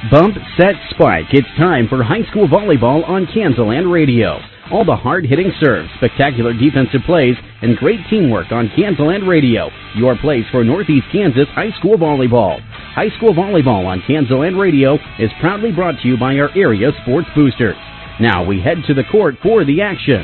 Bump, set, spike. It's time for high school volleyball on Kansaland Radio. All the hard-hitting serves, spectacular defensive plays, and great teamwork on Kansaland Radio. Your place for Northeast Kansas high school volleyball. High school volleyball on Kansaland Radio is proudly brought to you by our area sports boosters. Now we head to the court for the action.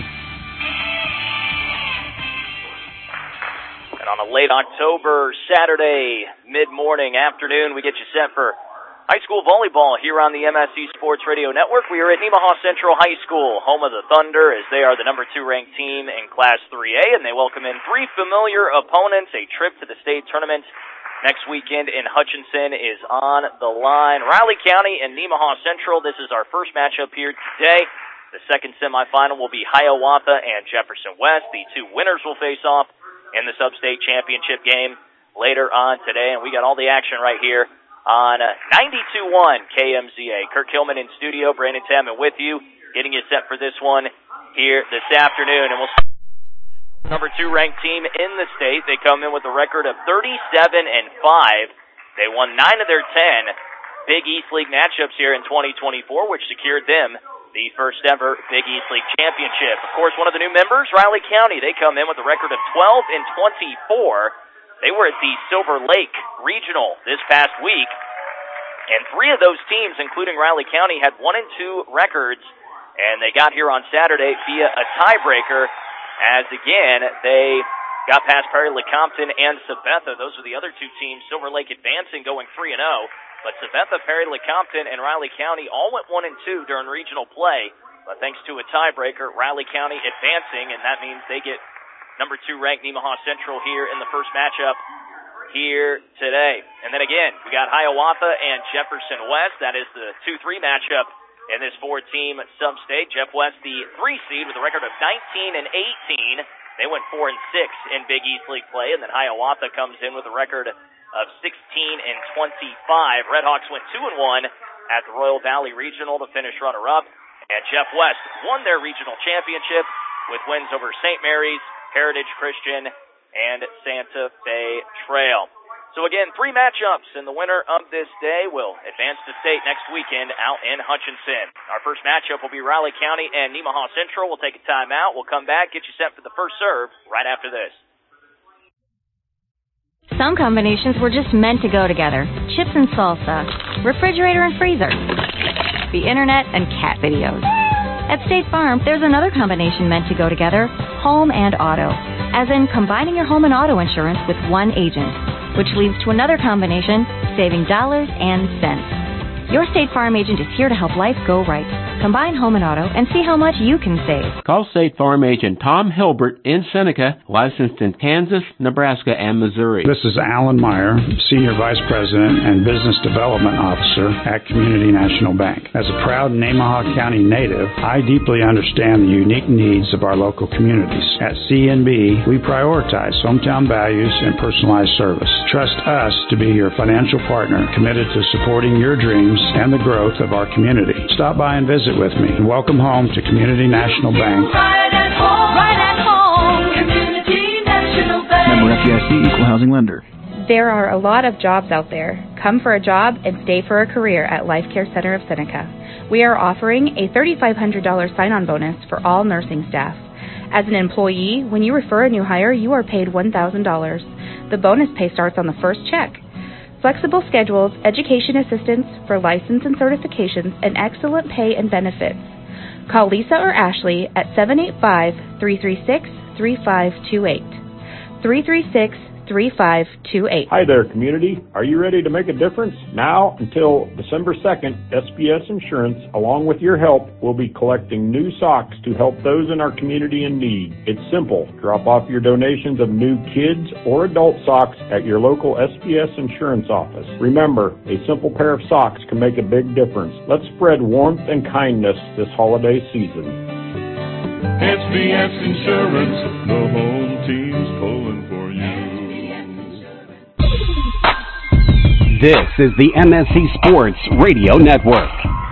And on a late October Saturday, mid-morning, afternoon, we get you set for high school volleyball here on the MSC Sports Radio Network. We are at Nemaha Central High School, home of the Thunder, as they are the number 2 ranked team in Class 3A, and they welcome in 3 familiar opponents. A trip to the state tournament next weekend in Hutchinson is on the line. Riley County and Nemaha Central. This is our first matchup here today. The second semifinal will be Hiawatha and Jefferson West. The 2 winners will face off in the sub-state championship game later on today, and we got all the action right here on 92.1 KMZA. Kirk Hillman in studio, Brandon Tamman with you, getting you set for this one here this afternoon. And we'll start with the number 2 ranked team in the state. They come in with a record of 37-5. They won 9 of their 10 Big East League matchups here in 2024, which secured them the first ever Big East League championship. Of course, one of the new members, Riley County, they come in with a record of 12-24. They were at the Silver Lake Regional this past week, and 3 of those teams, including Riley County, had 1-2 records, and they got here on Saturday via a tiebreaker, as again, they got past Perry LeCompton and Sabetha. Those are the other 2 teams, Silver Lake advancing, going 3-0. But Sabetha, Perry LeCompton, and Riley County all went 1-2 during regional play. But thanks to a tiebreaker, Riley County advancing, and that means they get number 2 ranked Nemaha Central here in the first matchup here today. And then again, we got Hiawatha and Jefferson West. That is the 2-3 matchup in this 4-team sub-state. Jeff West, the 3 seed with a record of 19-18. They went 4-6 in Big East League play, and then Hiawatha comes in with a record of 16-25. Redhawks went 2-1 at the Royal Valley Regional to finish runner-up, and Jeff West won their regional championship with wins over St. Mary's, Heritage Christian, and Santa Fe Trail. So again, 3 matchups, and the winner of this day will advance to state next weekend out in Hutchinson. Our first matchup will be Riley County and Nemaha Central. We'll take a timeout. We'll come back, get you set for the first serve right after this. Some combinations were just meant to go together. Chips and salsa, refrigerator and freezer, the internet and cat videos. At State Farm, there's another combination meant to go together, home and auto. As in combining your home and auto insurance with one agent, which leads to another combination, saving dollars and cents. Your State Farm agent is here to help life go right. Combine home and auto and see how much you can save. Call State Farm agent Tom Hilbert in Seneca, licensed in Kansas, Nebraska, and Missouri. This is Alan Meyer, Senior Vice President and Business Development Officer at Community National Bank. As a proud Nemaha County native, I deeply understand the unique needs of our local communities. At CNB, we prioritize hometown values and personalized service. Trust us to be your financial partner, committed to supporting your dreams and the growth of our community. Stop by and visit with me. Welcome home to Community National Bank. Right at home, right at home. Community National Bank. Member FDIC, Equal Housing Lender. There are a lot of jobs out there. Come for a job and stay for a career at Life Care Center of Seneca. We are offering a $3,500 sign-on bonus for all nursing staff. As an employee, when you refer a new hire, you are paid $1,000. The bonus pay starts on the first check. Flexible schedules, education assistance for license and certifications, and excellent pay and benefits. Call Lisa or Ashley at 785-336-3528. 336-3528. Hi there, community. Are you ready to make a difference? Now until December 2nd, SBS Insurance, along with your help, will be collecting new socks to help those in our community in need. It's simple. Drop off your donations of new kids or adult socks at your local SBS Insurance office. Remember, a simple pair of socks can make a big difference. Let's spread warmth and kindness this holiday season. SBS Insurance, the home team's pulling for you. This is the MSC Sports Radio Network.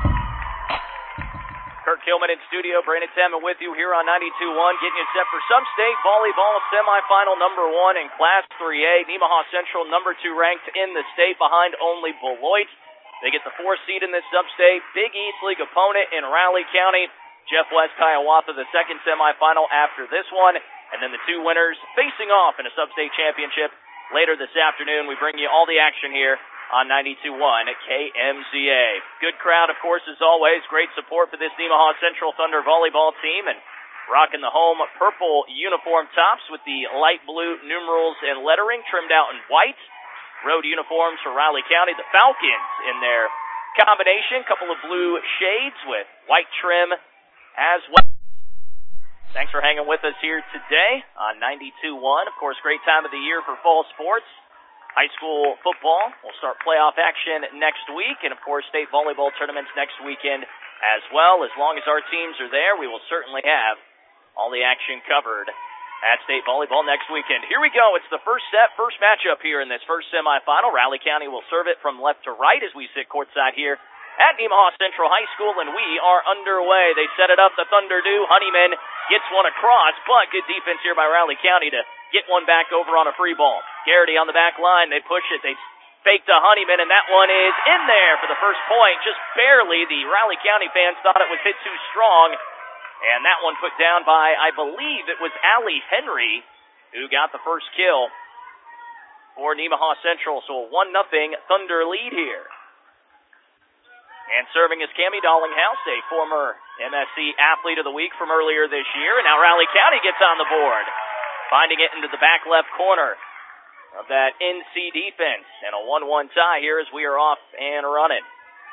Kirk Hillman in studio, Brandon Tamman with you here on 92.1, getting you set for sub-state volleyball semifinal number 1 in Class 3A. Nemaha Central, number 2 ranked in the state, behind only Beloit. They get the 4th seed in this sub-state. Big East League opponent in Raleigh County. Jeff West Hiawatha, the second semifinal after this one. And then the 2 winners facing off in a sub-state championship later this afternoon. We bring you all the action here on 92.1 at KMZA. Good crowd, of course, as always. Great support for this Nemaha Central Thunder volleyball team. And rocking the home purple uniform tops with the light blue numerals and lettering trimmed out in white. Road uniforms for Raleigh County. The Falcons in their combination. Couple of blue shades with white trim as well. Thanks for hanging with us here today on 92.1. Of course, great time of the year for fall sports. High school football will start playoff action next week. And, of course, state volleyball tournaments next weekend as well. As long as our teams are there, we will certainly have all the action covered at state volleyball next weekend. Here we go. It's the first matchup here in this first semifinal. Raleigh County will serve it from left to right as we sit courtside here at Nemaha Central High School, and we are underway. They set it up. The Thunder do. Honeyman gets one across, but good defense here by Raleigh County to get one back over on a free ball. Garrity on the back line. They push it. They fake to Honeyman, and that one is in there for the first point. Just barely. The Raleigh County fans thought it was hit too strong. And that one put down by, I believe it was Allie Henry who got the first kill for Nemaha Central. So a 1-0 Thunder lead here. And serving is Cammie Dollinghouse, a former MSC Athlete of the Week from earlier this year. And now Raleigh County gets on the board, finding it into the back left corner of that NC defense. And a 1-1 tie here as we are off and running.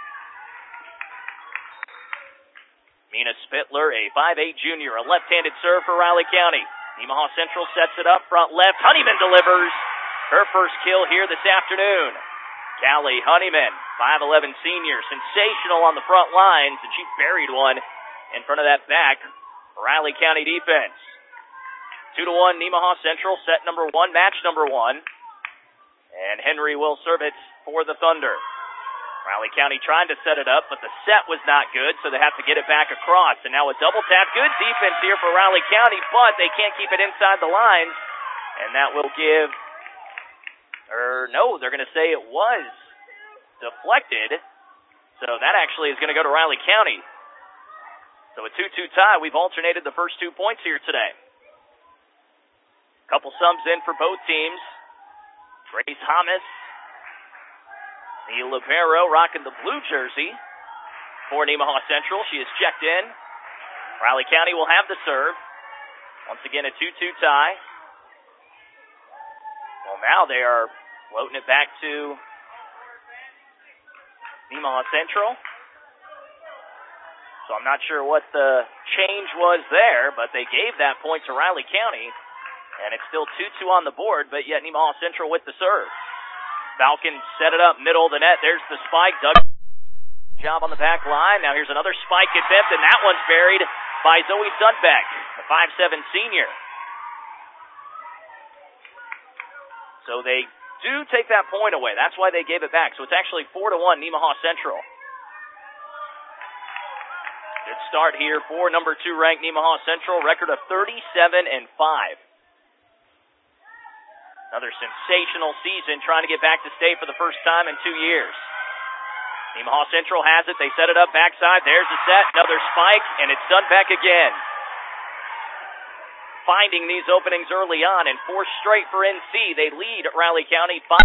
Mina Spittler, a 5'8 junior, a left-handed serve for Raleigh County. Nemaha Central sets it up, front left. Honeyman delivers her first kill here this afternoon. Callie Honeyman, 5'11 senior, sensational on the front lines, and she buried one in front of that back Raleigh County defense. 2-1 Nemaha Central, set number 1, match number 1. And Henry will serve it for the Thunder. Raleigh County trying to set it up, but the set was not good, so they have to get it back across. And now a double tap. Good defense here for Raleigh County, but they can't keep it inside the lines. And that will give, they're going to say it was deflected. So that actually is going to go to Raleigh County. So a 2-2 tie. We've alternated the first 2 points here today. Couple subs in for both teams. Grace Hamas, the libero, rocking the blue jersey for Nemaha Central. She is checked in. Raleigh County will have the serve. Once again, a 2-2 tie. Well, now they are floating it back to Nemaha Central. So I'm not sure what the change was there, but they gave that point to Raleigh County. And it's still 2-2 on the board, but yet Nemaha Central with the serve. Falcons set it up middle of the net. There's the spike. Doug job on the back line. Now here's another spike attempt, and that one's buried by Zoe Sundbeck, the 5'7 senior. So they do take that point away. That's why they gave it back. So it's actually 4-1 Nemaha Central. Good start here for number 2 ranked Nemaha Central. Record of 37-5. Another sensational season, trying to get back to state for the first time in 2 years. Nemaha Central has it. They set it up backside. There's the set. Another spike, and it's done back again. Finding these openings early on, and 4 straight for NC. They lead Raleigh County 5.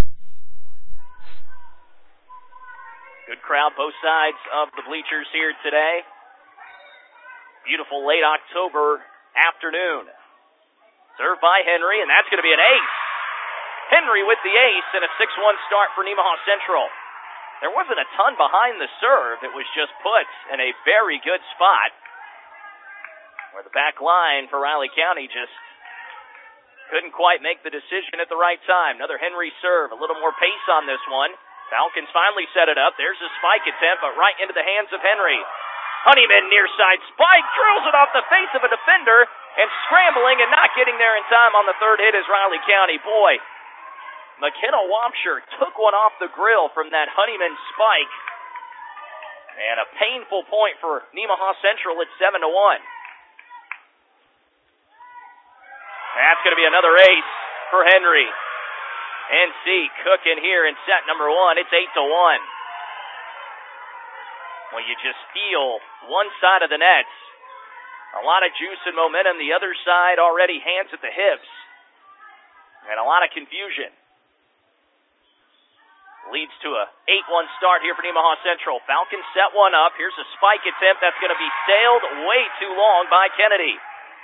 Good crowd both sides of the bleachers here today. Beautiful late October afternoon. Served by Henry, and that's going to be an ace. Henry with the ace and a 6-1 start for Nemaha Central. There wasn't a ton behind the serve. It was just put in a very good spot where the back line for Raleigh County just couldn't quite make the decision at the right time. Another Henry serve, a little more pace on this one. Falcons finally set it up. There's a spike attempt, but right into the hands of Henry. Honeyman near side spike, drills it off the face of a defender, and scrambling and not getting there in time on the third hit is Raleigh County. Boy, McKenna Wampsher took one off the grill from that Honeyman spike. And a painful point for Nemaha Central at 7-1. That's going to be another ace for Henry. NC cooking here in set number 1. It's 8-1. when you just steal one side of the nets. A lot of juice and momentum. The other side already hands at the hips. And a lot of confusion. Leads to a 8-1 start here for Nemaha Central. Falcons set one up. Here's a spike attempt that's going to be sailed way too long by Kennedy.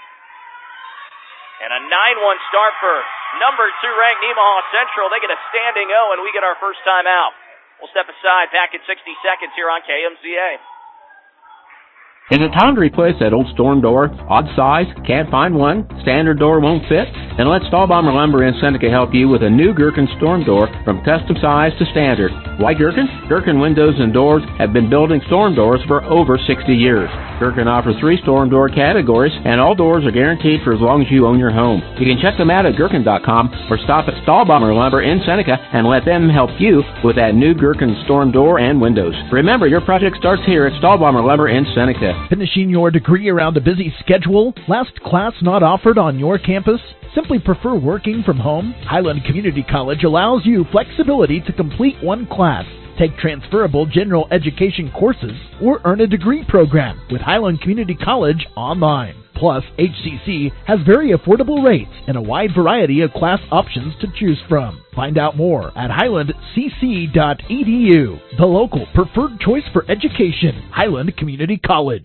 And a 9-1 start for number 2 ranked Nemaha Central. They get a standing O, and we get our first time out. We'll step aside back in 60 seconds here on KMZA. Is it time to replace that old storm door? Odd size? Can't find one? Standard door won't fit? Then let Stahlbomber Lumber in Seneca help you with a new Gherkin storm door from custom size to standard. Why Gherkin? Gherkin Windows and Doors have been building storm doors for over 60 years. Gherkin offers 3 storm door categories, and all doors are guaranteed for as long as you own your home. You can check them out at Gherkin.com or stop at Stahlbomber Lumber in Seneca and let them help you with that new Gherkin storm door and windows. Remember, your project starts here at Stahlbomber Lumber in Seneca. Finishing your degree around a busy schedule? Last class not offered on your campus? Simply prefer working from home? Highland Community College allows you flexibility to complete one class, take transferable general education courses, or earn a degree program with Highland Community College online. Plus, HCC has very affordable rates and a wide variety of class options to choose from. Find out more at highlandcc.edu, the local preferred choice for education, Highland Community College.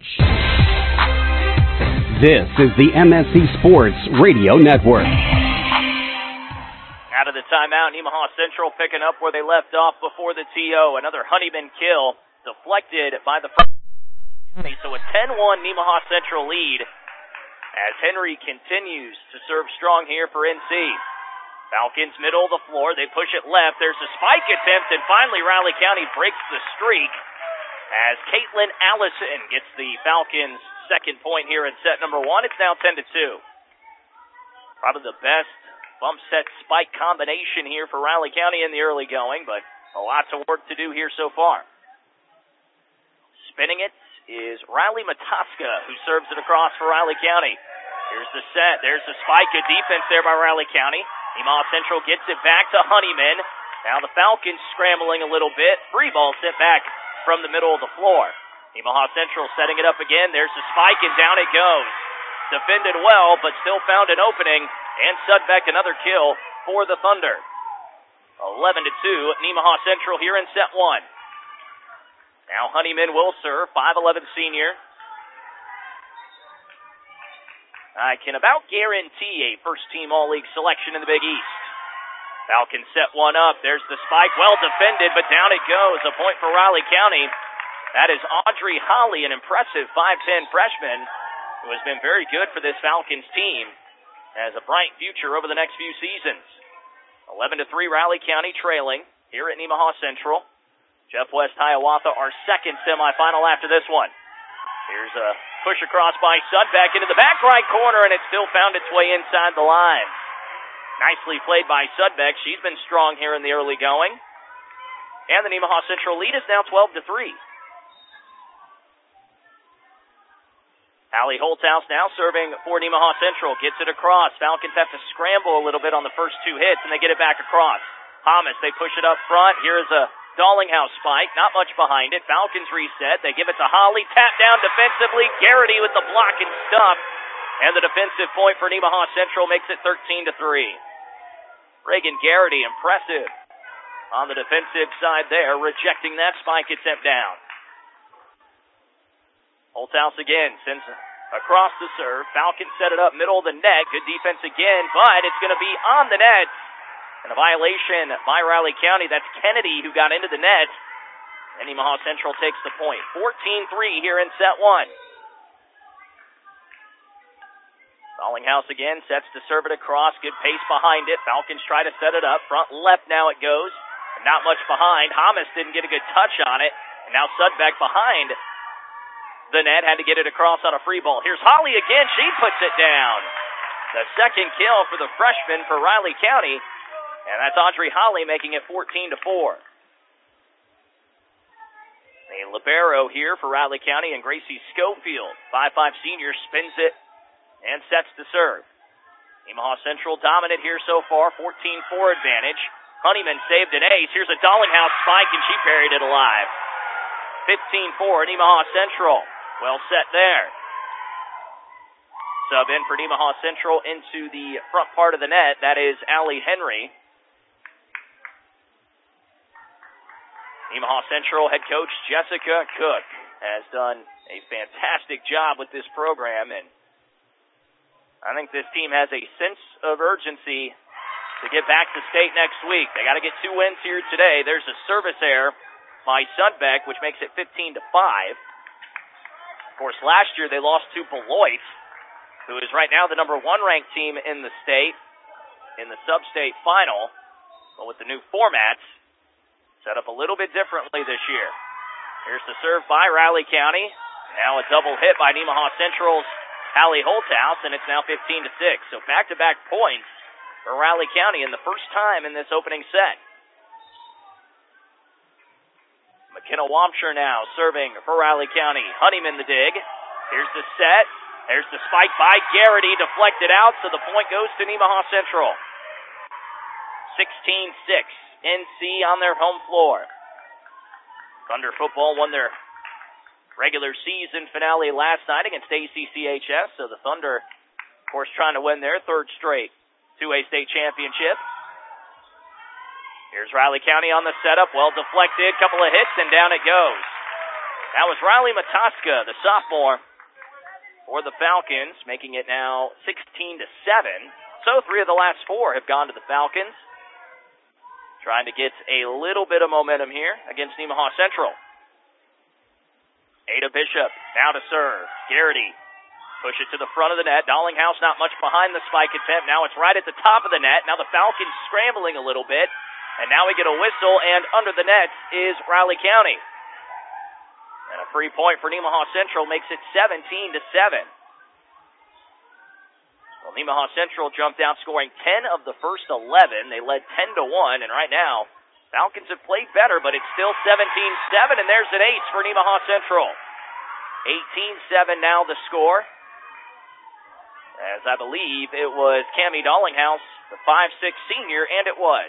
This is the MSC Sports Radio Network. Out of the timeout, Nemaha Central picking up where they left off before the TO. Another Honeyman kill deflected by the first. So a 10-1 Nemaha Central lead as Henry continues to serve strong here for NC. Falcons middle of the floor. They push it left. There's a spike attempt, and finally Riley County breaks the streak as Caitlin Allison gets the Falcons' second point here in set number 1. It's now 10-2. Probably the best bump set spike combination here for Riley County in the early going, but a lot of work to do here so far. Spinning it is Riley Mataska, who serves it across for Riley County. Here's the set. There's the spike. Good defense there by Riley County. Nemaha Central gets it back to Honeyman. Now the Falcons scrambling a little bit. Free ball sent back from the middle of the floor. Nemaha Central setting it up again. There's the spike, and down it goes. Defended well, but still found an opening. And Sudbeck another kill for the Thunder. 11-2, Nemaha Central here in set 1. Now Honeyman will serve, 5'11 senior. I can about guarantee a first-team All-League selection in the Big East. Falcons set one up. There's the spike, well defended, but down it goes. A point for Riley County. That is Audrey Holly, an impressive 5'10 freshman who has been very good for this Falcons team. Has a bright future over the next few seasons. 11-3, Riley County trailing here at Nemaha Central. Jeff West Hiawatha, our second semifinal after this one. Here's a push across by Sudbeck into the back right corner, and it still found its way inside the line. Nicely played by Sudbeck. She's been strong here in the early going. And the Nemaha Central lead is now 12-3. Allie Holthouse now serving for Nemaha Central. Gets it across. Falcons have to scramble a little bit on the first 2 hits, and they get it back across. Thomas, they push it up front. Here is a Dallinghouse spike, not much behind it. Falcons reset. They give it to Holly. Tap down defensively. Garrity with the block and stuff. And the defensive point for Nemaha Central makes it 13-3. Reagan Garrity, impressive on the defensive side there, rejecting that spike attempt down. Holthouse again sends across the serve. Falcons set it up middle of the net. Good defense again, but it's going to be on the net. And a violation by Riley County. That's Kennedy who got into the net. And Nemaha Central takes the point. 14-3 here in set 1. Dallinghouse again sets to serve it across. Good pace behind it. Falcons try to set it up. Front left now it goes. Not much behind. Hamas didn't get a good touch on it. And now Sudbeck behind the net. Had to get it across on a free ball. Here's Holly again. She puts it down. The second kill for the freshman for Riley County. And that's Audrey Holly making it 14-4. The libero here for Riley County and Gracie Schofield. 5'5 senior spins it and sets to serve. Nemaha Central dominant here so far. 14-4 advantage. Honeyman saved an ace. Here's a Dallinghouse spike, and she buried it alive. 15-4 Nemaha Central. Well set there. Sub in for Nemaha Central into the front part of the net. That is Allie Henry. Nemaha Central head coach Jessica Cook has done a fantastic job with this program, and I think this team has a sense of urgency to get back to state next week. They got to get 2 wins here today. There's a service error by Sundbeck, which makes it 15-5. Of course, last year they lost to Beloit, who is right now the number 1 ranked team in the state in the sub-state final. But with the new formats, set up a little bit differently this year. Here's the serve by Riley County. Now a double hit by Nemaha Central's Hallie Holthouse, and it's now 15-6. So back-to-back points for Riley County in the first time in this opening set. McKenna Wampscher now serving for Riley County. Honeyman the dig. Here's the set. There's the spike by Garrity, deflected out, so the point goes to Nemaha Central. 16-6. NC on their home floor. Thunder football won their regular season finale last night against ACCHS, so the Thunder, of course, trying to win their 3rd straight 2A state championship. Here's Riley County on the setup, well deflected, couple of hits, and down it goes. That was Riley Mataska, the sophomore, for the Falcons, making it now 16-7. So 3 of the last 4 have gone to the Falcons. Trying to get a little bit of momentum here against Nemaha Central. Ada Bishop now to serve. Garrity push it to the front of the net. Dollinghouse not much behind the spike attempt. Now it's right at the top of the net. Now the Falcons scrambling a little bit. And now we get a whistle, and under the net is Riley County. And a free point for Nemaha Central makes it 17-7. Well, Nemaha Central jumped out scoring 10 of the first 11. They led 10-1, and right now, Falcons have played better, but it's still 17-7, and there's an ace for Nemaha Central. 18-7 now the score. As I believe it was Cammie Dollinghouse, the 5'6" senior, and it was.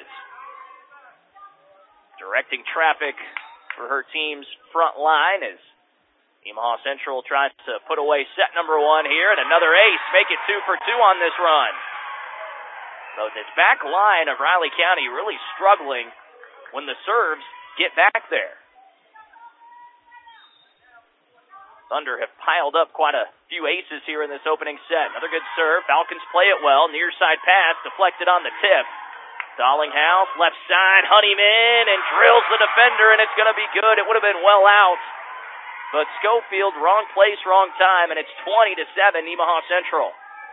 Directing traffic for her team's front line as Nemaha Central tries to put away set number 1 here, and another ace, make it 2 for 2 on this run. So this back line of Riley County really struggling when the serves get back there. Thunder have piled up quite a few aces here in this opening set. Another good serve. Falcons play it well. Near side pass, deflected on the tip. Dollinghouse, left side, Honeyman, and drills the defender, and it's going to be good. It would have been well out. But Schofield, wrong place, wrong time, and it's 20-7, Nemaha Central.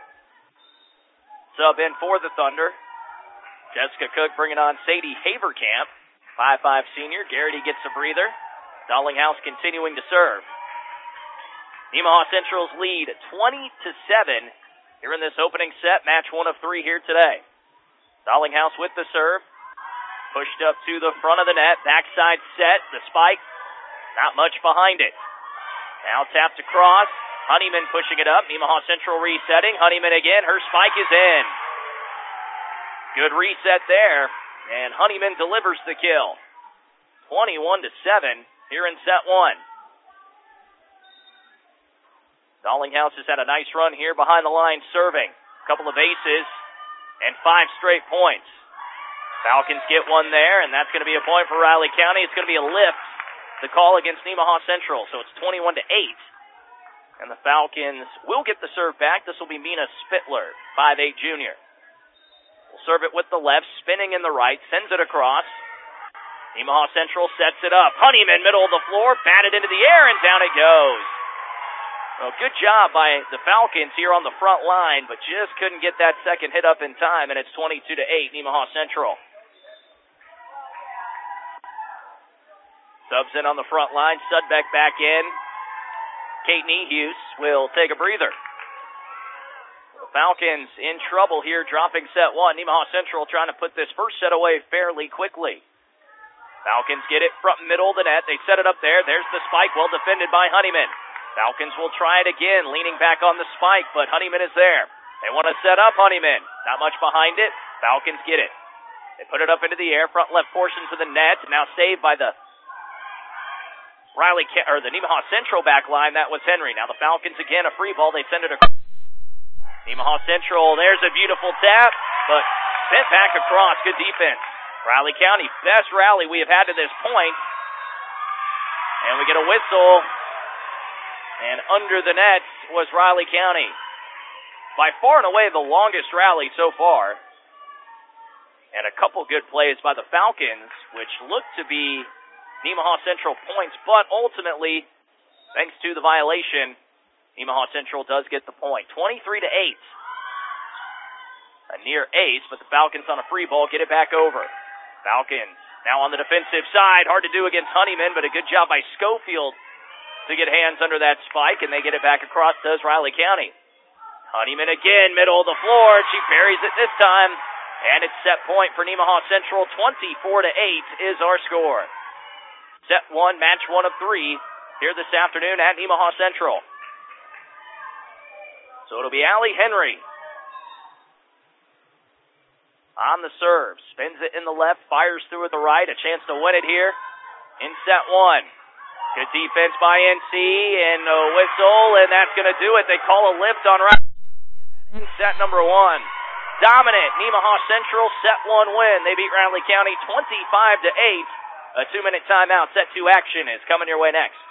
Sub in for the Thunder. Jessica Cook bringing on Sadie Haverkamp, 5'5" senior. Garrity gets a breather. Dollinghouse continuing to serve. Nemaha Central's lead 20-7 here in this opening set. Match 1 of 3 here today. Dollinghouse with the serve. Pushed up to the front of the net. Backside set. The spike. Not much behind it. Now tapped across. Honeyman pushing it up. Nemaha Central resetting. Honeyman again. Her spike is in. Good reset there. And Honeyman delivers the kill. 21-7 here in set 1. Dollinghouse has had a nice run here behind the line serving. A couple of aces and 5 straight points. Falcons get one there, and that's going to be a point for Riley County. It's going to be a lift. The call against Nemaha Central, so it's 21-8. And the Falcons will get the serve back. This will be Mina Spittler, 5'8" junior. Will serve it with the left, spinning in the right, sends it across. Nemaha Central sets it up. Honeyman, middle of the floor, batted into the air, and down it goes. Well, good job by the Falcons here on the front line, but just couldn't get that second hit up in time, and it's 22-8, Nemaha Central. Subs in on the front line. Sudbeck back in. Kate Niehues will take a breather. The Falcons in trouble here, dropping set 1. Nemaha Central trying to put this first set away fairly quickly. Falcons get it front middle of the net. They set it up there. There's the spike, well defended by Honeyman. Falcons will try it again, leaning back on the spike, but Honeyman is there. They want to set up Honeyman. Not much behind it. Falcons get it. They put it up into the air, front left portion to the net. Now saved by the the Nemaha Central back line. That was Henry. Now the Falcons again, a free ball. They send it across. Nemaha Central, there's a beautiful tap, but sent back across. Good defense. Riley County, best rally we have had to this point. And we get a whistle. And under the net was Riley County. By far and away the longest rally so far. And a couple good plays by the Falcons, which looked to be Nemaha Central points, but ultimately, thanks to the violation, Nemaha Central does get the point. 23-8. A near ace, but the Falcons on a free ball get it back over. Falcons now on the defensive side. Hard to do against Honeyman, but a good job by Schofield to get hands under that spike, and they get it back across, does Riley County. Honeyman again, middle of the floor. She buries it this time, and it's set point for Nemaha Central. 24-8 is our score. Set one, match one of three here this afternoon at Nemaha Central. So it'll be Allie Henry on the serve. Spins it in the left, fires through with the right. A chance to win it here in set one. Good defense by NC, and a whistle, and that's going to do it. They call a lift on right in set number one. Dominant Nemaha Central set one win. They beat Riley County 25-8. A 2-minute timeout. Set two action is coming your way next.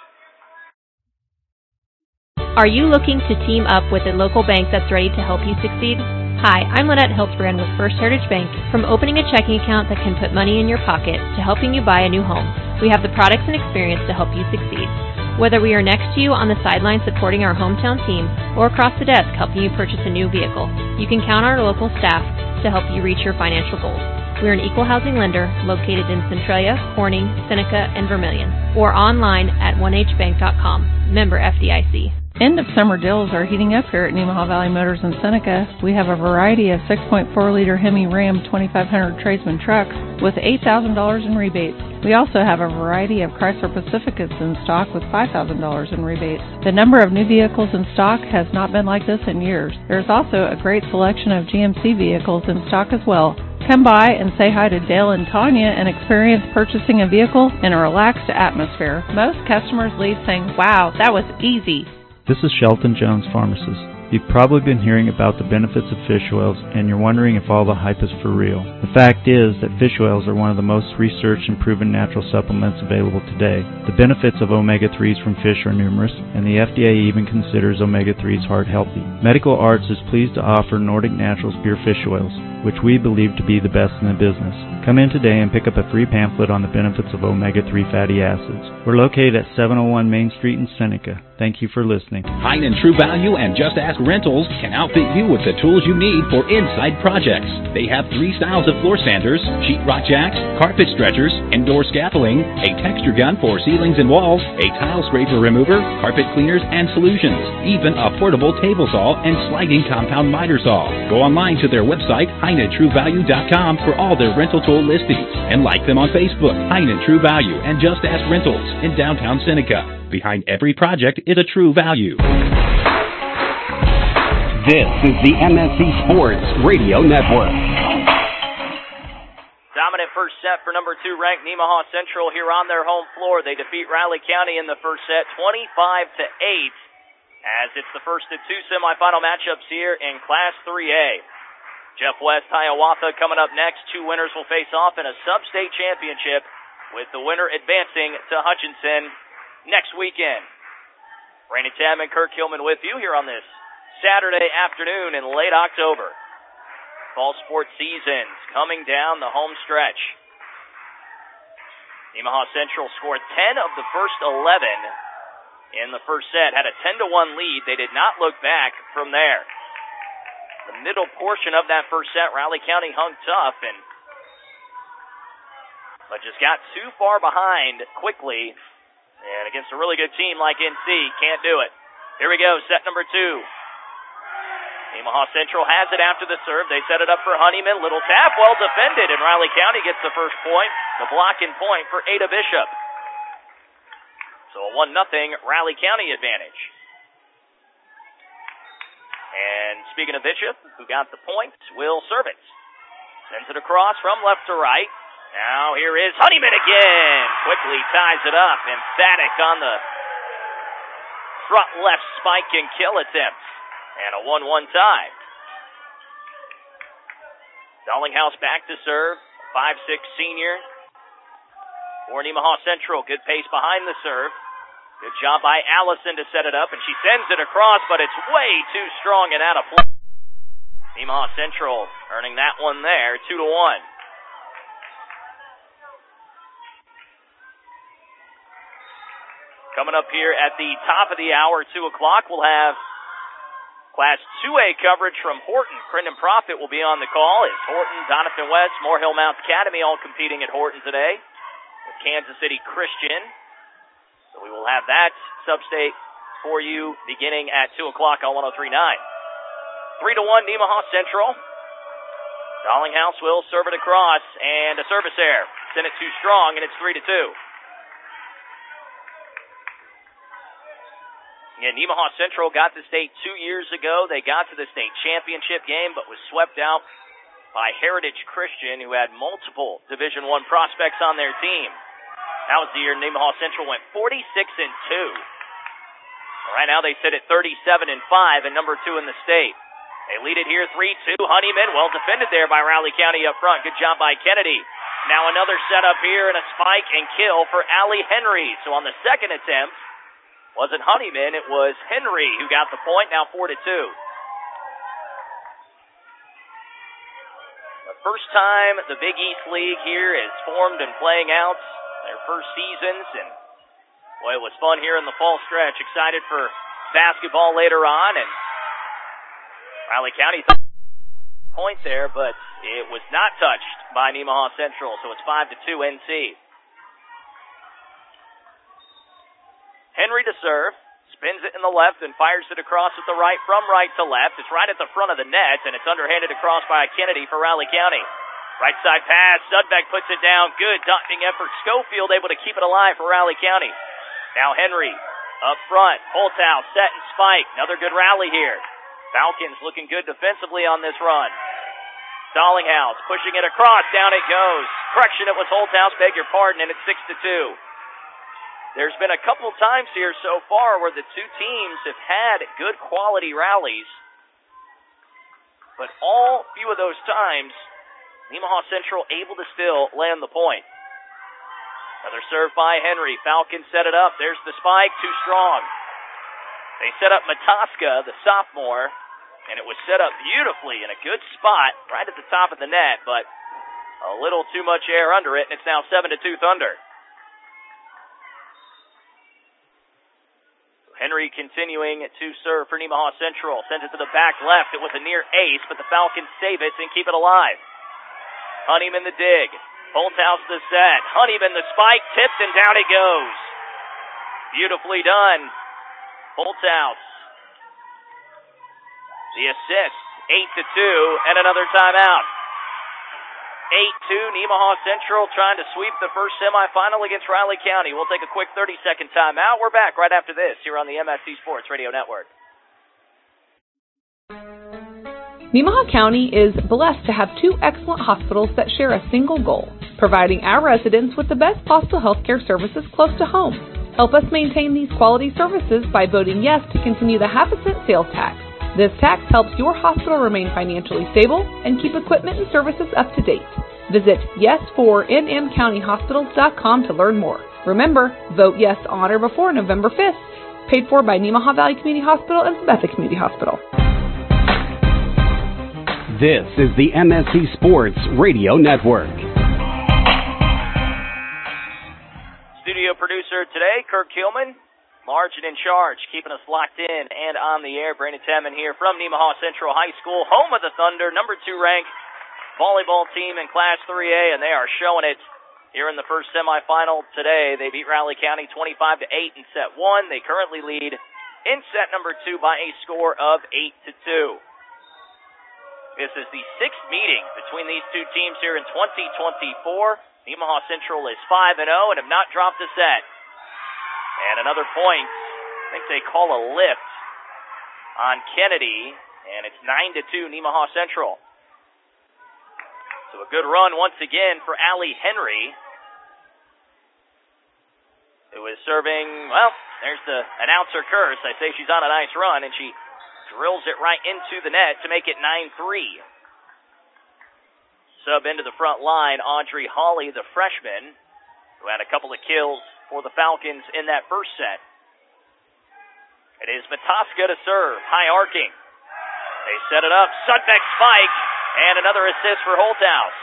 Are you looking to team up with a local bank that's ready to help you succeed? Hi, I'm Lynette Hiltzbrand with First Heritage Bank. From opening a checking account that can put money in your pocket to helping you buy a new home, we have the products and experience to help you succeed. Whether we are next to you on the sideline supporting our hometown team or across the desk helping you purchase a new vehicle, you can count on our local staff to help you reach your financial goals. We are an equal housing lender located in Centralia, Corning, Seneca, and Vermilion, or online at 1hbank.com. Member FDIC. End of summer deals are heating up here at Nemaha Valley Motors in Seneca. We have a variety of 6.4-liter Hemi Ram 2500 Tradesman trucks with $8,000 in rebates. We also have a variety of Chrysler Pacificas in stock with $5,000 in rebates. The number of new vehicles in stock has not been like this in years. There's also a great selection of GMC vehicles in stock as well. Come by and say hi to Dale and Tanya and experience purchasing a vehicle in a relaxed atmosphere. Most customers leave saying, "Wow, that was easy." This is Shelton Jones, pharmacist. You've probably been hearing about the benefits of fish oils, and you're wondering if all the hype is for real. The fact is that fish oils are one of the most researched and proven natural supplements available today. The benefits of omega-3s from fish are numerous, and the FDA even considers omega-3s heart healthy. Medical Arts is pleased to offer Nordic Naturals pure fish oils, which we believe to be the best in the business. Come in today and pick up a free pamphlet on the benefits of omega-3 fatty acids. We're located at 701 Main Street in Seneca. Thank you for listening. Hein and True Value and Just Ask Rentals can outfit you with the tools you need for inside projects. They have 3 styles of floor sanders, sheetrock jacks, carpet stretchers, indoor scaffolding, a texture gun for ceilings and walls, a tile scraper remover, carpet cleaners and solutions, even a portable table saw and sliding compound miter saw. Go online to their website, HeinandTrueValue.com, for all their rental tool listings, and like them on Facebook, Hein and True Value and Just Ask Rentals in downtown Seneca. Behind every project is a True Value. This is the MSC Sports Radio Network. Dominant first set for number 2 ranked Nemaha Central here on their home floor. They defeat Riley County in the first set 25-8, as it's the first of 2 semifinal matchups here in Class 3A. Jeff West, Hiawatha coming up next. 2 winners will face off in a sub-state championship, with the winner advancing to Hutchinson next weekend. Brandon Tam and Kirk Hillman with you here on this Saturday afternoon in late October. Fall sports seasons coming down the home stretch. Nemaha Central scored 10 of the first 11 in the first set, had a 10-1 lead. They did not look back from there. The middle portion of that first set, Riley County hung tough, but just got too far behind quickly. And against a really good team like NC, can't do it. Here we go, set number 2. Nemaha Central has it after the serve. They set it up for Honeyman. Little tap, well defended, and Riley County gets the first point. The blocking point for Ada Bishop. So a 1-0 Riley County advantage. And speaking of Bishop, who got the point, will serve it. Sends it across from left to right. Now here is Honeyman again. Quickly ties it up. Emphatic on the front left spike and kill attempt. And a 1-1 tie. Dollinghouse back to serve. 5'6" senior. For Nemaha Central. Good pace behind the serve. Good job by Allison to set it up. And she sends it across, but it's way too strong and out of play. Nemaha Central earning that one there. 2-1. Coming up here at the top of the hour, 2 o'clock, we'll have Class 2A coverage from Horton. Crendon Profit will be on the call. It's Horton, Doniphan West, Moore-Hill Mounts Academy all competing at Horton today with Kansas City Christian. So we will have that sub-state for you beginning at 2 o'clock on 103.9. 3-1 Nemaha Central. Dollinghouse will serve it across, and a service error. Sent it too strong, and it's 3-2. Yeah, Nemaha Central got to state 2 years ago. They got to the state championship game, but was swept out by Heritage Christian, who had multiple Division I prospects on their team. That was the year Nemaha Central went 46-2. Right now they sit at 37-5 and number 2 in the state. They lead it here 3-2. Honeyman, well defended there by Raleigh County up front. Good job by Kennedy. Now another setup here and a spike and kill for Allie Henry. So on the second attempt, wasn't Honeyman, it was Henry who got the point, now 4-2. The first time the Big East League here is formed and playing out their first seasons, and boy, it was fun here in the fall stretch. Excited for basketball later on, and Raleigh County point there, but it was not touched by Nemaha Central, so it's 5-2 NC. Henry to serve, spins it in the left and fires it across at the right from right to left. It's right at the front of the net, and it's underhanded across by Kennedy for Raleigh County. Right side pass, Sudbeck puts it down. Good dodging effort. Schofield able to keep it alive for Raleigh County. Now Henry up front. Holthouse set and spike. Another good rally here. Falcons looking good defensively on this run. Dollinghouse pushing it across. Down it goes. Correction, it was Holthouse. Beg your pardon, and it's 6-2. There's been a couple times here so far where the two teams have had good quality rallies, but all few of those times, Nemaha Central able to still land the point. Another serve by Henry. Falcons set it up. There's the spike. Too strong. They set up Mataska, the sophomore, and it was set up beautifully in a good spot right at the top of the net, but a little too much air under it, and it's now 7-2 Thunder. Henry continuing to serve for Nemaha Central. Sends it to the back left. It was a near ace, but the Falcons save it and keep it alive. Honeyman the dig. Holthouse the set. Honeyman the spike. Tipped and down it goes. Beautifully done. Holthouse. The assist. 8-2 and another timeout. 8-2, Nemaha Central trying to sweep the first semifinal against Raleigh County. We'll take a quick 30-second timeout. We're back right after this here on the MSC Sports Radio Network. Nemaha County is blessed to have 2 excellent hospitals that share a single goal, providing our residents with the best possible health care services close to home. Help us maintain these quality services by voting yes to continue the half-a-cent sales tax. This tax helps your hospital remain financially stable and keep equipment and services up to date. Visit yes4nmcountyhospitals.com to learn more. Remember, vote yes on or before November 5th. Paid for by Nemaha Valley Community Hospital and Sabetha Community Hospital. This is the MSC Sports Radio Network. Studio producer today, Kirk Hillman. Margin in charge, keeping us locked in and on the air. Brandon Tamman here from Nemaha Central High School, home of the Thunder, number 2 ranked volleyball team in Class 3A, and they are showing it here in the first semifinal today. They beat Raleigh County 25-8 in set 1. They currently lead in set number 2 by a score of 8-2. This is the 6th meeting between these two teams here in 2024. Nemaha Central is 5-0 and have not dropped a set. And another point, I think they call a lift on Kennedy, and it's 9-2 Nemaha Central. So a good run once again for Allie Henry, who is serving, well, there's the announcer curse. I say she's on a nice run, and she drills it right into the net to make it 9-3. Sub into the front line, Audrey Hawley, the freshman, who had a couple of kills for the Falcons in that first set. It is Matoska to serve, high arcing. They set it up, Sudbeck spike, and another assist for Holthouse.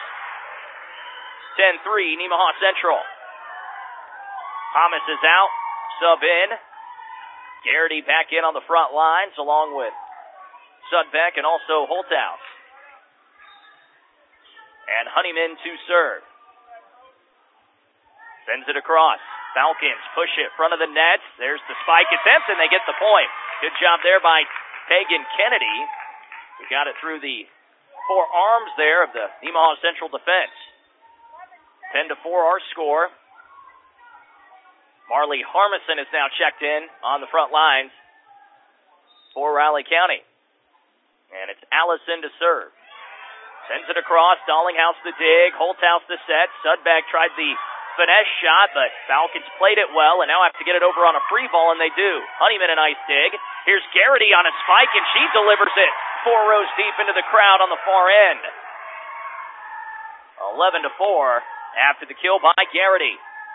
10-3, Nemaha Central. Thomas is out, sub in. Garrity back in on the front lines along with Sudbeck and also Holthouse. And Honeyman to serve. Sends it across. Falcons push it front of the net. There's the spike attempt, and they get the point. Good job there by Pagan Kennedy, who got it through the four arms there of the Nemaha Central defense. 10-4 our score. Marley Harmison is now checked in on the front lines for Riley County. And it's Allison to serve. Sends it across. Dallinghouse the dig. Holthouse the set. Sudbeck tried the finesse shot, but Falcons played it well and now have to get it over on a free ball, and they do. Honeyman a nice dig. Here's Garrity on a spike, and she delivers it 4 rows deep into the crowd on the far end. 11-4 after the kill by Garrity.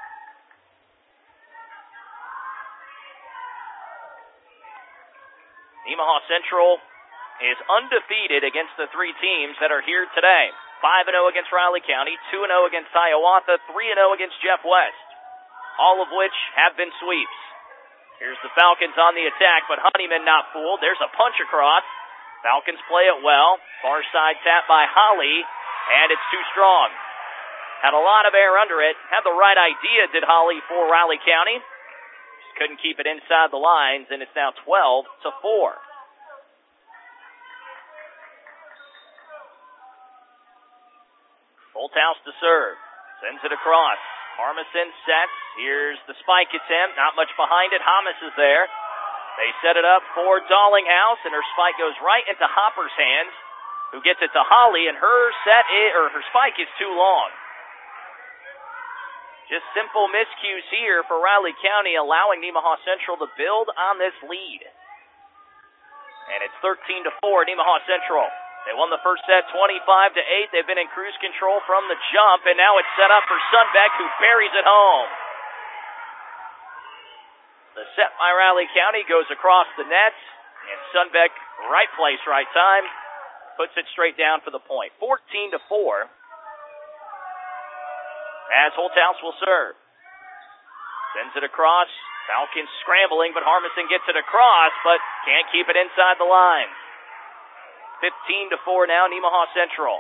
Nemaha Central is undefeated against the 3 teams that are here today. 5-0 against Riley County, 2-0 against Hiawatha, 3-0 against Jeff West, all of which have been sweeps. Here's the Falcons on the attack, but Honeyman not fooled. There's a punch across. Falcons play it well. Far side tap by Holly, and it's too strong. Had a lot of air under it. Had the right idea, did Holly, for Riley County. Couldn't keep it inside the lines, and it's now 12-4. Holthouse to serve. Sends it across. Harmison sets. Here's the spike attempt. Not much behind it. Hamas is there. They set it up for Dallinghouse, and her spike goes right into Hopper's hands, who gets it to Holly, and her spike is too long. Just simple miscues here for Riley County, allowing Nemaha Central to build on this lead. And it's 13-4, Nemaha Central. They won the first set 25-8. They've been in cruise control from the jump, and now it's set up for Sudbeck, who buries it home. The set by Riley County goes across the net, and Sudbeck, right place, right time, puts it straight down for the point. 14-4. As Holthouse will serve. Sends it across. Falcons scrambling, but Harmison gets it across, but can't keep it inside the line. 15-4 now, Nemaha Central.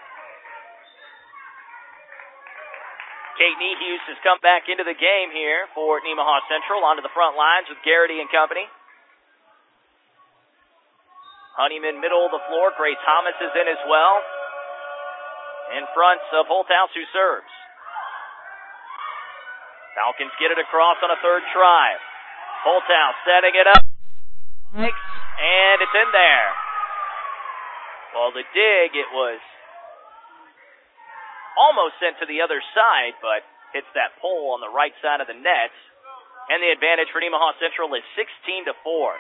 Kate Nehus has come back into the game here for Nemaha Central, onto the front lines with Garrity and company. Honeyman middle of the floor. Gray Thomas is in as well. In front of Holthouse, who serves. Falcons get it across on a third try. Holthouse setting it up. And it's in there. Well, the dig, it was almost sent to the other side, but hits that pole on the right side of the net. And the advantage for Nemaha Central is 16-4.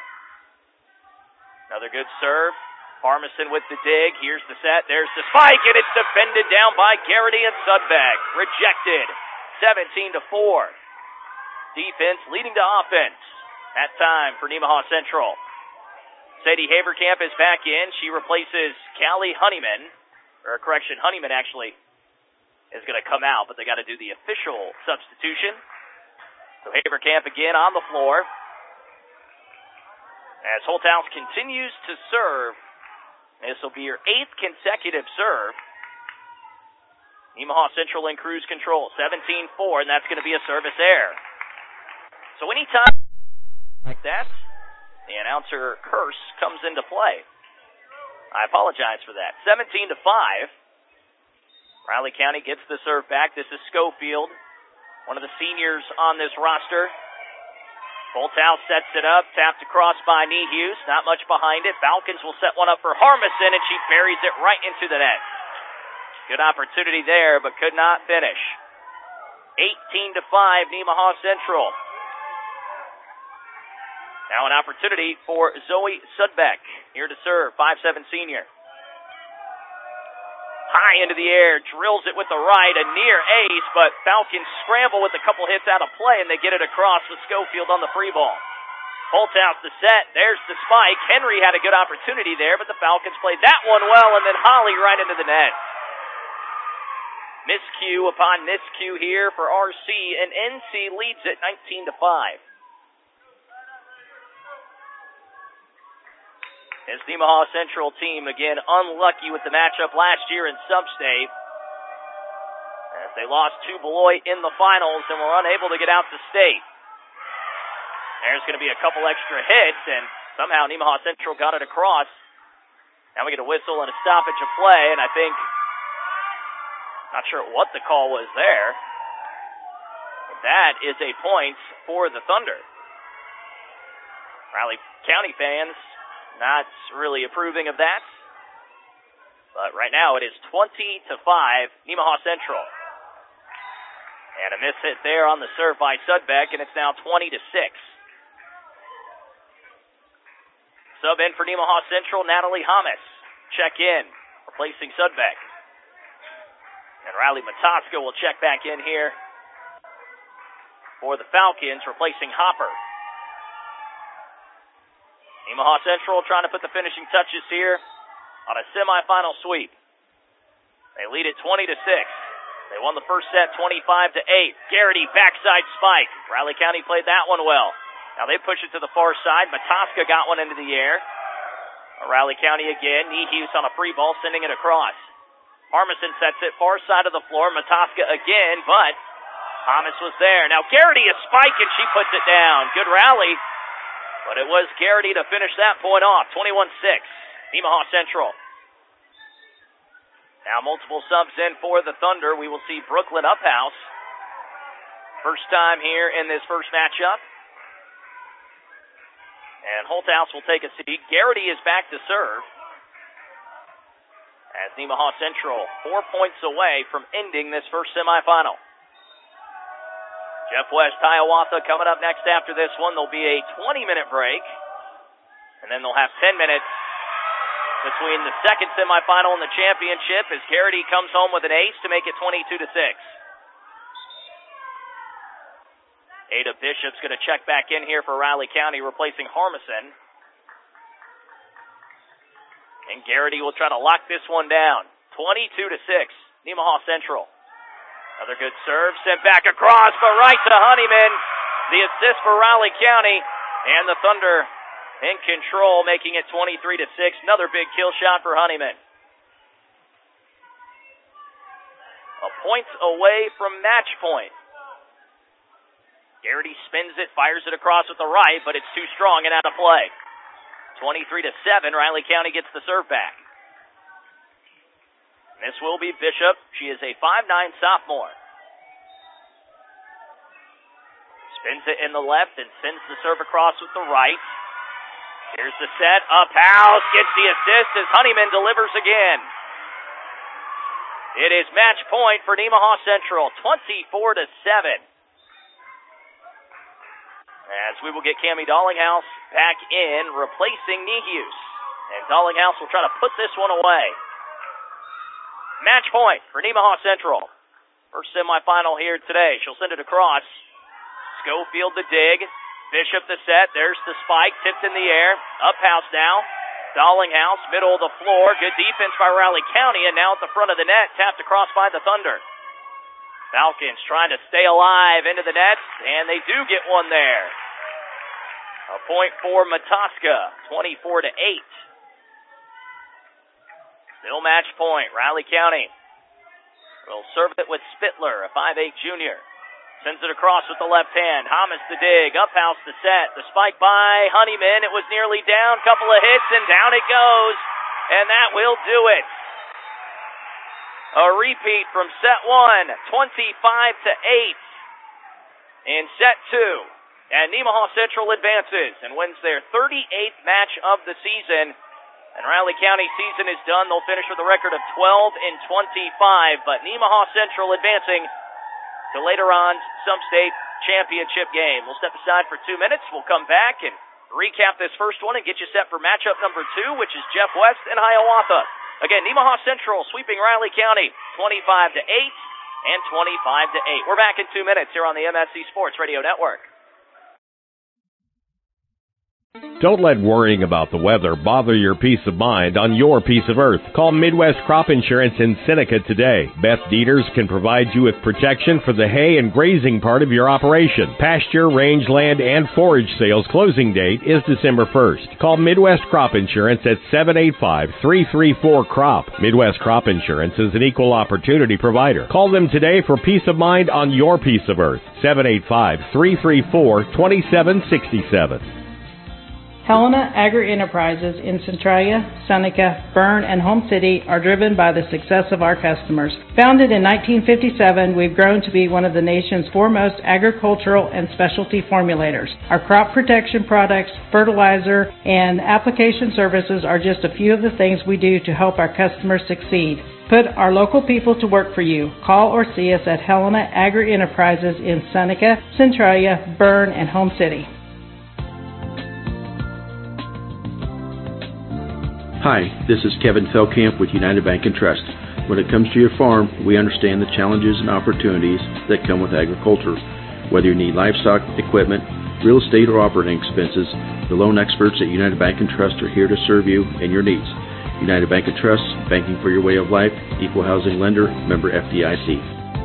Another good serve. Harmison with the dig. Here's the set. There's the spike, and it's defended down by Garrity and Sudbeck. Rejected. 17-4. Defense leading to offense. That time for Nemaha Central. Sadie Haverkamp is back in. She replaces Callie Honeyman. Honeyman actually is going to come out, but they got to do the official substitution. So Haverkamp again on the floor. As Holthouse continues to serve, this will be your 8th consecutive serve. Nemaha Central in cruise control, 17-4, and that's going to be a service error. So anytime like that, the announcer curse comes into play. I apologize for that. 17-5. Riley County gets the serve back. This is Schofield, one of the seniors on this roster. Holthouse sets it up, tapped across by Nehus. Not much behind it. Falcons will set one up for Harmison, and she buries it right into the net. Good opportunity there, but could not finish. 18-5, Nemaha Central. Now an opportunity for Zoe Sudbeck, here to serve, 5'7" senior. High into the air, drills it with the right, a near ace, but Falcons scramble with a couple hits out of play, and they get it across with Schofield on the free ball. Holthouse the set, there's the spike. Henry had a good opportunity there, but the Falcons played that one well, and then Holly right into the net. Miscue upon miscue here for RC, and NC leads it 19-5. This Nemaha Central team, again, unlucky with the matchup last year in sub-state, as they lost to Beloit in the finals and were unable to get out to state. There's going to be a couple extra hits, and somehow Nemaha Central got it across. Now we get a whistle and a stoppage of play, and I think, not sure what the call was there, but that is a point for the Thunder. Riley County fans not really approving of that. But right now it is 20-5, Nemaha Central. And a miss hit there on the serve by Sudbeck, and it's now 20-6. Sub in for Nemaha Central, Natalie Hamas. Check in, replacing Sudbeck. And Riley Matoska will check back in here for the Falcons, replacing Hopper. Nemaha Central trying to put the finishing touches here on a semifinal sweep. They lead it 20-6. They won the first set 25-8. Garrity backside spike. Riley County played that one well. Now they push it to the far side. Matoska got one into the air. Riley County again. Nehus on a free ball, sending it across. Harmison sets it far side of the floor. Matoska again, but Thomas was there. Now Garrity a spike, and she puts it down. Good rally. But it was Garrity to finish that point off, 21-6, Nemaha Central. Now multiple subs in for the Thunder. We will see Brooklyn Uphouse. First time here in this first matchup. And Holthouse will take a seat. Garrity is back to serve. As Nemaha Central 4 points away from ending this first semifinal. Jeff West, Hiawatha coming up next after this one. There'll be a 20-minute break. And then they'll have 10 minutes between the second semifinal and the championship as Garrity comes home with an ace to make it 22-6. Ada Bishop's going to check back in here for Riley County, replacing Harmison. And Garrity will try to lock this one down. 22-6, Nemaha Central. Another good serve, sent back across, but right to Honeyman. The assist for Riley County, and the Thunder in control, making it 23-6. Another big kill shot for Honeyman. A point away from match point. Garrity spins it, fires it across with the right, but it's too strong and out of play. 23-7, Riley County gets the serve back. This will be Bishop. She is a 5'9" sophomore. Spins it in the left and sends the serve across with the right. Here's the set. Uphouse gets the assist as Honeyman delivers again. It is match point for Nemaha Central, 24-7. As we will get Cammie Dollinghouse back in, replacing Nehus. And Dollinghouse will try to put this one away. Match point for Nemaha Central. First semifinal here today. She'll send it across. Schofield the dig. Bishop the set. There's the spike. Tipped in the air. Uphouse now. Dollinghouse, middle of the floor. Good defense by Riley County. And now at the front of the net. Tapped across by the Thunder. Falcons trying to stay alive into the net. And they do get one there. A point for Matoska. 24-8. Still match point. Riley County will serve it with Spittler, a 5'8" junior. Sends it across with the left hand. Hamas the dig. Uphouse the set. The spike by Honeyman. It was nearly down. Couple of hits, and down it goes. And that will do it. A repeat from set 1, 25-8 in set 2. And Nemaha Central advances and wins their 38th match of the season And Riley County season is done. They'll finish with a record of 12-25, but Nemaha Central advancing to later on some state championship game. We'll step aside for 2 minutes. We'll come back and recap this first one and get you set for matchup number 2, which is Jeff West and Hiawatha. Again, Nemaha Central sweeping Riley County 25-8 and 25-8. We're back in 2 minutes here on the MSC Sports Radio Network. Don't let worrying about the weather bother your peace of mind on your piece of earth. Call Midwest Crop Insurance in Seneca today. Beth Dieters can provide you with protection for the hay and grazing part of your operation. Pasture, rangeland, and forage sales closing date is December 1st. Call Midwest Crop Insurance at 785-334-CROP. Midwest Crop Insurance is an equal opportunity provider. Call them today for peace of mind on your piece of earth. 785-334-2767. Helena Agri-Enterprises in Centralia, Seneca, Berne, and Home City are driven by the success of our customers. Founded in 1957, we've grown to be one of the nation's foremost agricultural and specialty formulators. Our crop protection products, fertilizer, and application services are just a few of the things we do to help our customers succeed. Put our local people to work for you. Call or see us at Helena Agri-Enterprises in Seneca, Centralia, Berne, and Home City. Hi, this is Kevin Feldkamp with United Bank & Trust. When it comes to your farm, we understand the challenges and opportunities that come with agriculture. Whether you need livestock, equipment, real estate, or operating expenses, the loan experts at United Bank & Trust are here to serve you and your needs. United Bank & Trust, banking for your way of life, equal housing lender, member FDIC.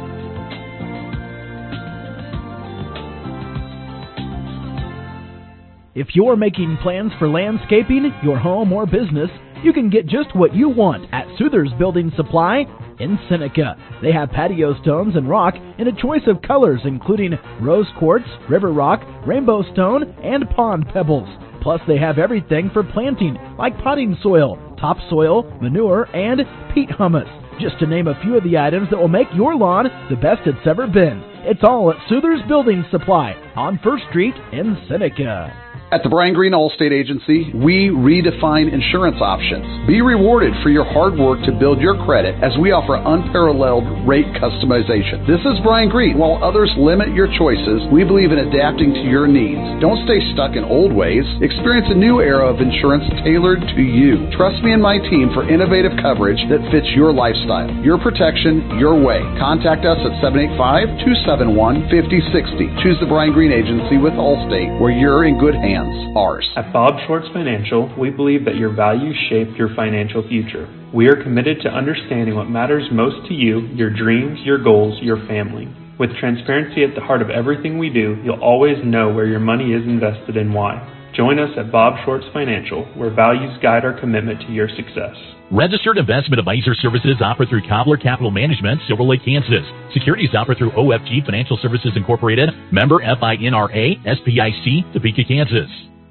If you're making plans for landscaping, your home, or business, you can get just what you want at Souther's Building Supply in Seneca. They have patio stones and rock in a choice of colors including rose quartz, river rock, rainbow stone, and pond pebbles. Plus, they have everything for planting, like potting soil, topsoil, manure, and peat humus, just to name a few of the items that will make your lawn the best it's ever been. It's all at Souther's Building Supply on 1st Street in Seneca. At the Brian Green Allstate Agency, we redefine insurance options. Be rewarded for your hard work to build your credit as we offer unparalleled rate customization. This is Brian Green. While others limit your choices, we believe in adapting to your needs. Don't stay stuck in old ways. Experience a new era of insurance tailored to you. Trust me and my team for innovative coverage that fits your lifestyle. Your protection, your way. Contact us at 785-271-5060. Choose the Brian Green Agency with Allstate, where you're in good hands. Ours. At Bob Schwartz Financial, we believe that your values shape your financial future. We are committed to understanding what matters most to you, your dreams, your goals, your family. With transparency at the heart of everything we do, you'll always know where your money is invested and why. Join us at Bob Schwartz Financial, where values guide our commitment to your success. Registered investment advisor services offered through Cobbler Capital Management, Silver Lake, Kansas. Securities offered through OFG Financial Services Incorporated, member FINRA, SPIC, Topeka, Kansas.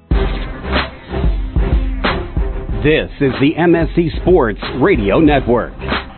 This is the MSC Sports Radio Network.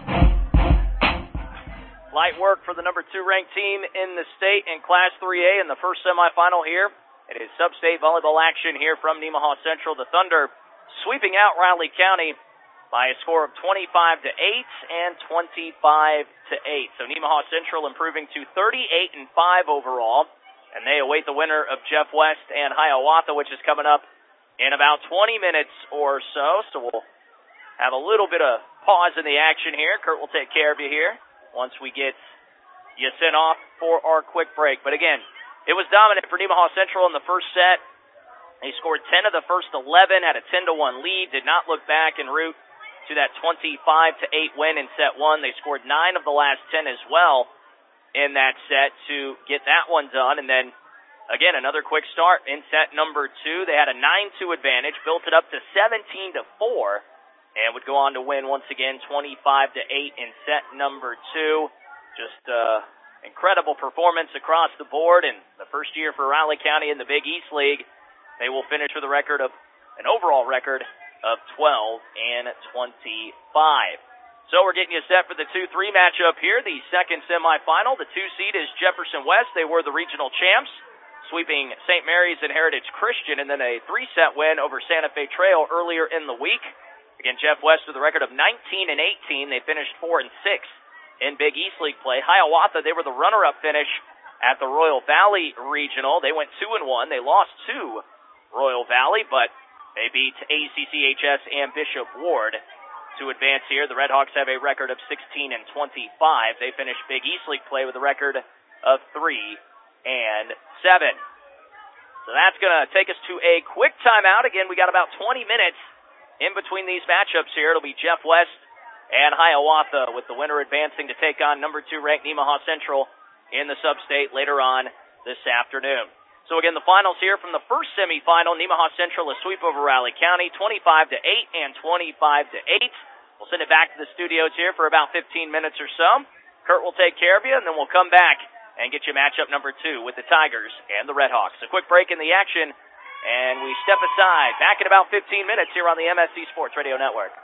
Light work for the number 2 ranked team in the state in Class 3A in the first semifinal here. It is sub-state volleyball action here from Nemaha Central. The Thunder sweeping out Riley County by a score of 25-8 and 25-8. So Nemaha Central improving to 38-5 overall, and they await the winner of Jeff West and Hiawatha, which is coming up in about 20 minutes or so. So we'll have a little bit of pause in the action here. Kurt will take care of you here once we get you sent off for our quick break. But again, it was dominant for Nemaha Central in the first set. They scored 10 of the first 11, had a 10-1 lead, did not look back en route to that 25-8 win in set 1. They scored 9 of the last 10 as well in that set to get that one done. And then, again, another quick start in set number 2. They had a 9-2 advantage, built it up to 17-4, and would go on to win once again 25-8 in set number 2. Just incredible performance across the board, and the first year for Riley County in the Big East League. They will finish with an overall record of 12-25. So we're getting you set for the 2-3 matchup here, the second semifinal. The 2 seed is Jefferson West. They were the regional champs, sweeping St. Mary's and Heritage Christian, and then a 3-set win over Santa Fe Trail earlier in the week. Again, Jeff West with a record of 19-18. They finished 4-6 in Big East League play. Hiawatha, they were the runner-up finish at the Royal Valley Regional. They went 2-1. They lost to Royal Valley, but they beat ACCHS and Bishop Ward to advance here. The Redhawks have a record of 16-25. They finished Big East League play with a record of 3-7. So that's going to take us to a quick timeout. Again, we got about 20 minutes in between these matchups here. It'll be Jeff West and Hiawatha, with the winner advancing to take on number 2 ranked Nemaha Central in the sub-state later on this afternoon. So again, the finals here from the first semifinal: Nemaha Central a sweep over Riley County, 25-8 and 25-8. We'll send it back to the studios here for about 15 minutes or so. Kurt will take care of you, and then we'll come back and get you matchup number 2 with the Tigers and the Redhawks. A quick break in the action, and we step aside. Back in about 15 minutes here on the MSC Sports Radio Network.